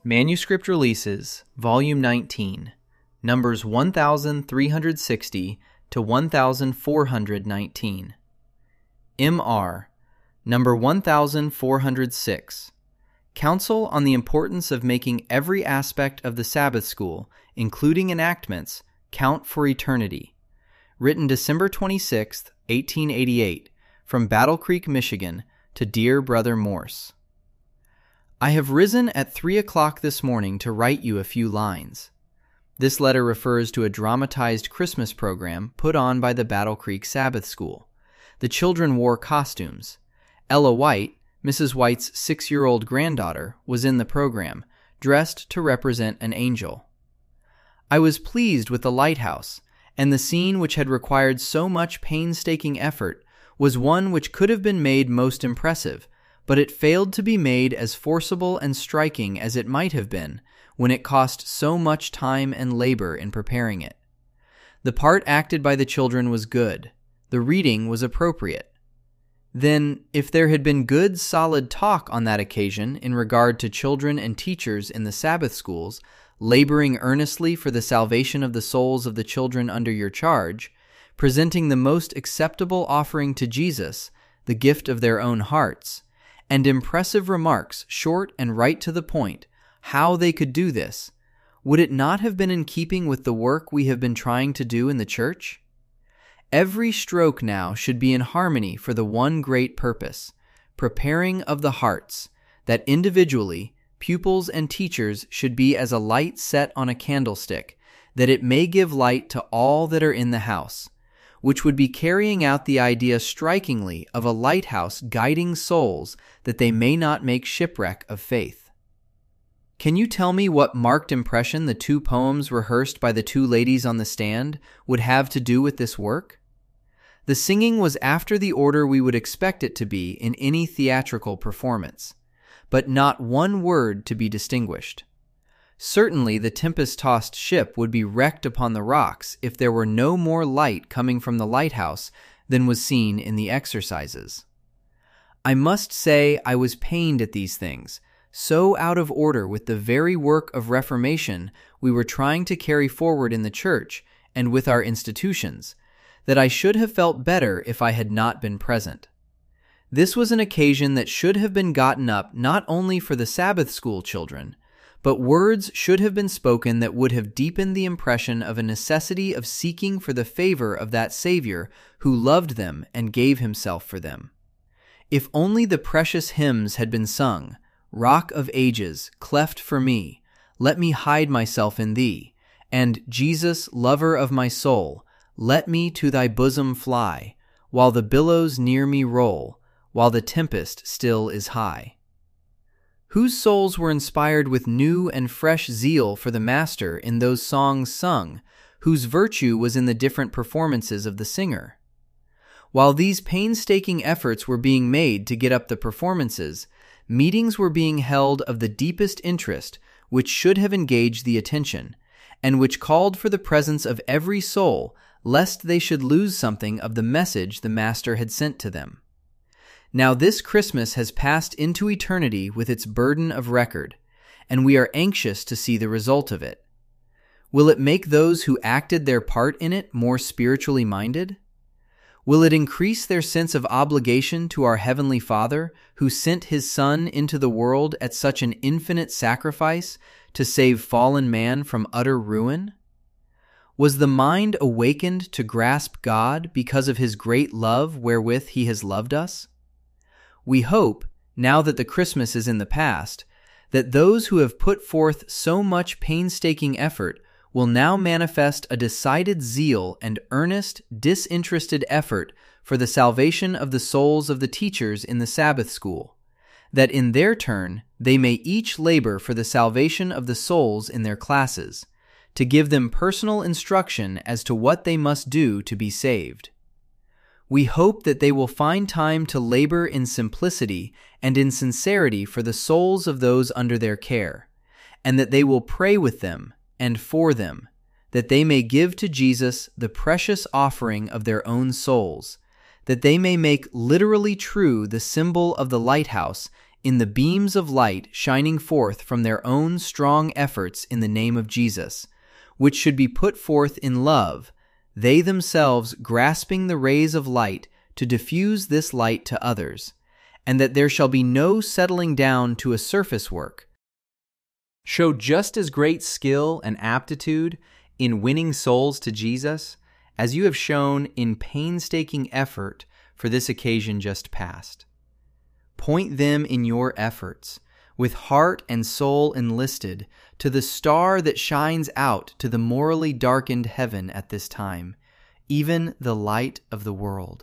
Manuscript Releases, Volume 19, numbers 1360 to 1419. M.R., number 1406. Counsel on the Importance of Making Every Aspect of the Sabbath School, including enactments, count for eternity. Written December 26, 1888, from Battle Creek, Michigan, to Dear Brother Morse. I have risen at 3 o'clock this morning to write you a few lines. This letter refers to a dramatized Christmas program put on by the Battle Creek Sabbath School. The children wore costumes. Ella White, Mrs. White's 6-year-old granddaughter, was in the program, dressed to represent an angel. I was pleased with the lighthouse, and the scene which had required so much painstaking effort was one which could have been made most impressive, but it failed to be made as forcible and striking as it might have been when it cost so much time and labor in preparing it. The part acted by the children was good. The reading was appropriate. Then, if there had been good, solid talk on that occasion in regard to children and teachers in the Sabbath schools, laboring earnestly for the salvation of the souls of the children under your charge, presenting the most acceptable offering to Jesus, the gift of their own hearts, and impressive remarks, short and right to the point, how they could do this, would it not have been in keeping with the work we have been trying to do in the church? Every stroke now should be in harmony for the one great purpose, preparing of the hearts, that individually, pupils and teachers should be as a light set on a candlestick, that it may give light to all that are in the house, which would be carrying out the idea strikingly of a lighthouse guiding souls that they may not make shipwreck of faith. Can you tell me what marked impression the 2 poems rehearsed by the 2 ladies on the stand would have to do with this work? The singing was after the order we would expect it to be in any theatrical performance, but not one word to be distinguished. Certainly the tempest-tossed ship would be wrecked upon the rocks if there were no more light coming from the lighthouse than was seen in the exercises. I must say I was pained at these things, so out of order with the very work of reformation we were trying to carry forward in the church and with our institutions, that I should have felt better if I had not been present. This was an occasion that should have been gotten up not only for the Sabbath school children, but words should have been spoken that would have deepened the impression of a necessity of seeking for the favor of that Savior who loved them and gave himself for them. If only the precious hymns had been sung, Rock of Ages, cleft for me, let me hide myself in thee, and Jesus, lover of my soul, let me to thy bosom fly, while the billows near me roll, while the tempest still is high. Whose souls were inspired with new and fresh zeal for the Master in those songs sung, whose virtue was in the different performances of the singer? While these painstaking efforts were being made to get up the performances, meetings were being held of the deepest interest which should have engaged the attention, and which called for the presence of every soul, lest they should lose something of the message the Master had sent to them. Now this Christmas has passed into eternity with its burden of record, and we are anxious to see the result of it. Will it make those who acted their part in it more spiritually minded? Will it increase their sense of obligation to our Heavenly Father, who sent His Son into the world at such an infinite sacrifice to save fallen man from utter ruin? Was the mind awakened to grasp God because of His great love wherewith He has loved us? We hope, now that the Christmas is in the past, that those who have put forth so much painstaking effort will now manifest a decided zeal and earnest, disinterested effort for the salvation of the souls of the teachers in the Sabbath school, that in their turn they may each labor for the salvation of the souls in their classes, to give them personal instruction as to what they must do to be saved. We hope that they will find time to labor in simplicity and in sincerity for the souls of those under their care, and that they will pray with them and for them, that they may give to Jesus the precious offering of their own souls, that they may make literally true the symbol of the lighthouse in the beams of light shining forth from their own strong efforts in the name of Jesus, which should be put forth in love, they themselves grasping the rays of light to diffuse this light to others, and that there shall be no settling down to a surface work. Show just as great skill and aptitude in winning souls to Jesus as you have shown in painstaking effort for this occasion just past. Point them in your efforts, with heart and soul enlisted, to the star that shines out to the morally darkened heaven at this time, even the light of the world.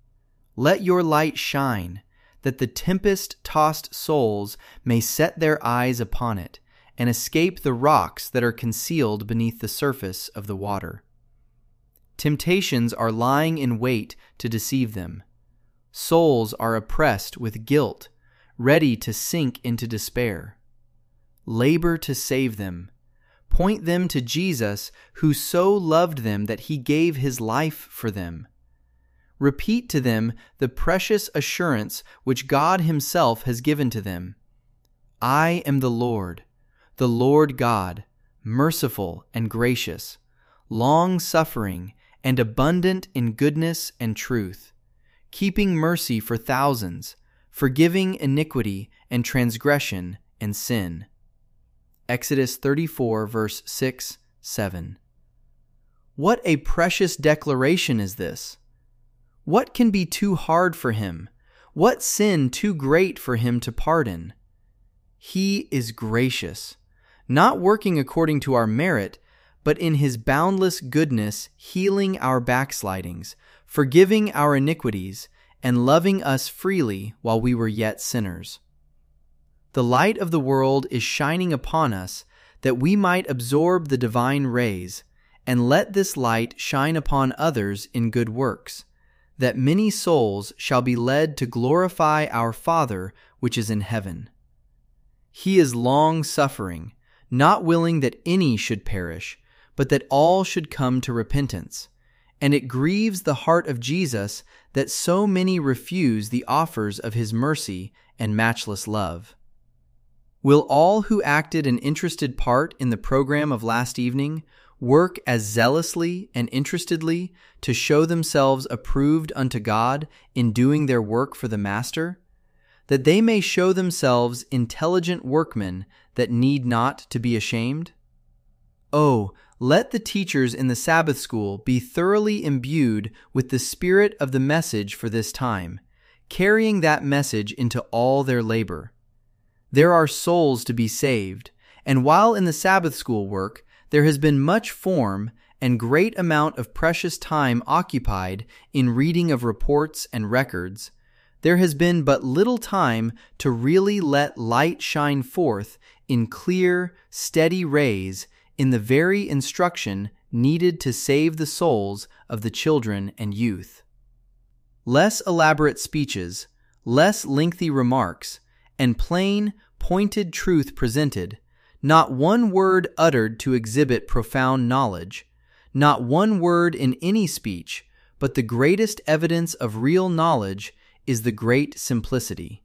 Let your light shine, that the tempest-tossed souls may set their eyes upon it, and escape the rocks that are concealed beneath the surface of the water. Temptations are lying in wait to deceive them. Souls are oppressed with guilt, ready to sink into despair. Labor to save them. Point them to Jesus, who so loved them that he gave his life for them. Repeat to them the precious assurance which God himself has given to them. I am the Lord God, merciful and gracious, long-suffering and abundant in goodness and truth, keeping mercy for thousands, forgiving iniquity and transgression and sin. Exodus 34, verse 6, 7. What a precious declaration is this! What can be too hard for him? What sin too great for him to pardon? He is gracious, not working according to our merit, but in his boundless goodness healing our backslidings, forgiving our iniquities, and loving us freely while we were yet sinners. The light of the world is shining upon us that we might absorb the divine rays, and let this light shine upon others in good works, that many souls shall be led to glorify our Father which is in heaven. He is long-suffering, not willing that any should perish, but that all should come to repentance. And it grieves the heart of Jesus that so many refuse the offers of his mercy and matchless love. Will all who acted an interested part in the program of last evening work as zealously and interestedly to show themselves approved unto God in doing their work for the Master, that they may show themselves intelligent workmen that need not to be ashamed? Oh, let the teachers in the Sabbath school be thoroughly imbued with the spirit of the message for this time, carrying that message into all their labor. There are souls to be saved, and while in the Sabbath school work there has been much form and great amount of precious time occupied in reading of reports and records, there has been but little time to really let light shine forth in clear, steady rays in the very instruction needed to save the souls of the children and youth. Less elaborate speeches, less lengthy remarks, and plain, pointed truth presented, not one word uttered to exhibit profound knowledge, not one word in any speech, but the greatest evidence of real knowledge is the great simplicity.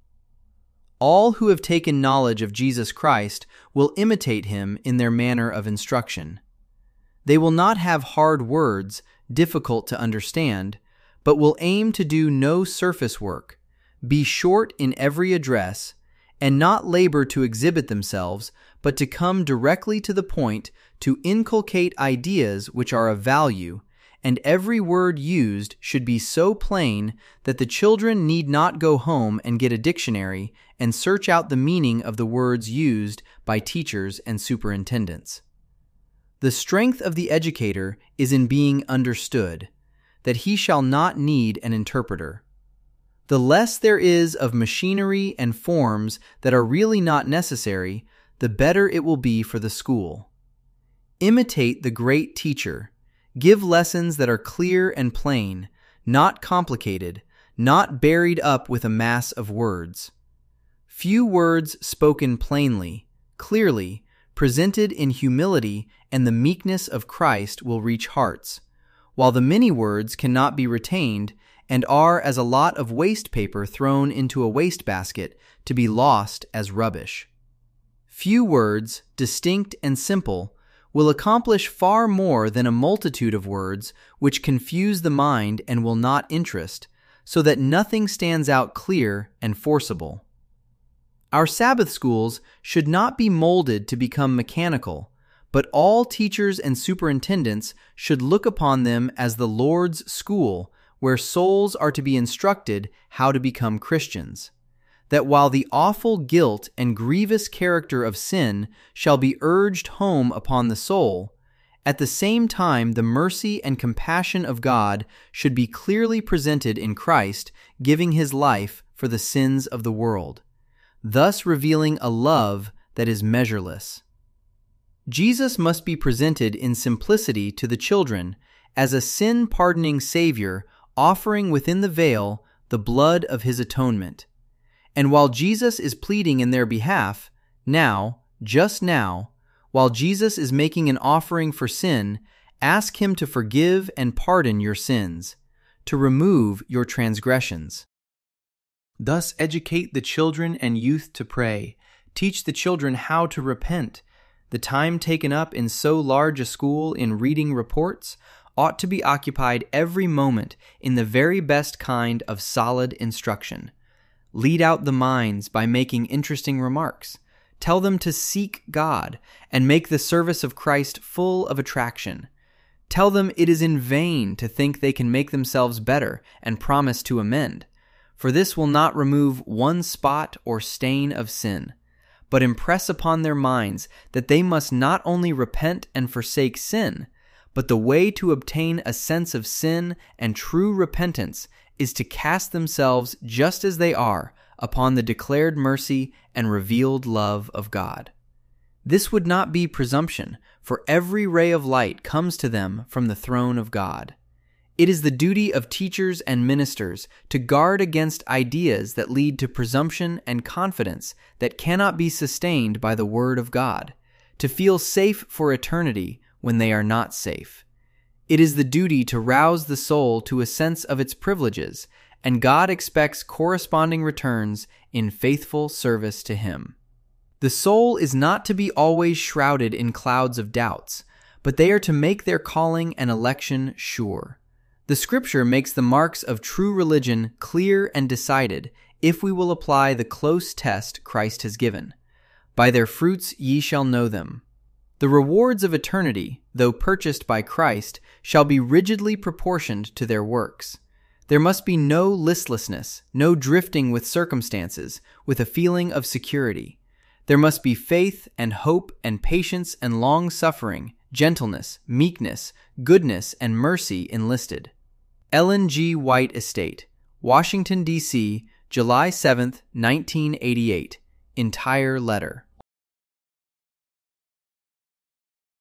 All who have taken knowledge of Jesus Christ will imitate him in their manner of instruction. They will not have hard words, difficult to understand, but will aim to do no surface work, be short in every address, and not labor to exhibit themselves, but to come directly to the point to inculcate ideas which are of value, and every word used should be so plain that the children need not go home and get a dictionary and search out the meaning of the words used by teachers and superintendents. The strength of the educator is in being understood, that he shall not need an interpreter. The less there is of machinery and forms that are really not necessary, the better it will be for the school. Imitate the great teacher. Give lessons that are clear and plain, not complicated, not buried up with a mass of words. Few words spoken plainly, clearly, presented in humility and the meekness of Christ will reach hearts, while the many words cannot be retained and are as a lot of waste paper thrown into a wastebasket to be lost as rubbish. Few words, distinct and simple, will accomplish far more than a multitude of words which confuse the mind and will not interest, so that nothing stands out clear and forcible. Our Sabbath schools should not be molded to become mechanical, but all teachers and superintendents should look upon them as the Lord's school, where souls are to be instructed how to become Christians. That while the awful guilt and grievous character of sin shall be urged home upon the soul, at the same time the mercy and compassion of God should be clearly presented in Christ, giving his life for the sins of the world, thus revealing a love that is measureless. Jesus must be presented in simplicity to the children as a sin-pardoning Savior, offering within the veil the blood of his atonement. And while Jesus is pleading in their behalf, just now, while Jesus is making an offering for sin, ask him to forgive and pardon your sins, to remove your transgressions. Thus educate the children and youth to pray, teach the children how to repent. The time taken up in so large a school in reading reports ought to be occupied every moment in the very best kind of solid instruction. Lead out the minds by making interesting remarks. Tell them to seek God and make the service of Christ full of attraction. Tell them it is in vain to think they can make themselves better and promise to amend, for this will not remove one spot or stain of sin, but impress upon their minds that they must not only repent and forsake sin, but the way to obtain a sense of sin and true repentance is to cast themselves just as they are upon the declared mercy and revealed love of God. This would not be presumption, for every ray of light comes to them from the throne of God. It is the duty of teachers and ministers to guard against ideas that lead to presumption and confidence that cannot be sustained by the Word of God, to feel safe for eternity when they are not safe. It is the duty to rouse the soul to a sense of its privileges, and God expects corresponding returns in faithful service to Him. The soul is not to be always shrouded in clouds of doubts, but they are to make their calling and election sure. The Scripture makes the marks of true religion clear and decided if we will apply the close test Christ has given. By their fruits ye shall know them. The rewards of eternity, though purchased by Christ, shall be rigidly proportioned to their works. There must be no listlessness, no drifting with circumstances, with a feeling of security. There must be faith and hope and patience and long-suffering, gentleness, meekness, goodness, and mercy enlisted. Ellen G. White Estate, Washington, D.C., July 7, 1988. Entire letter.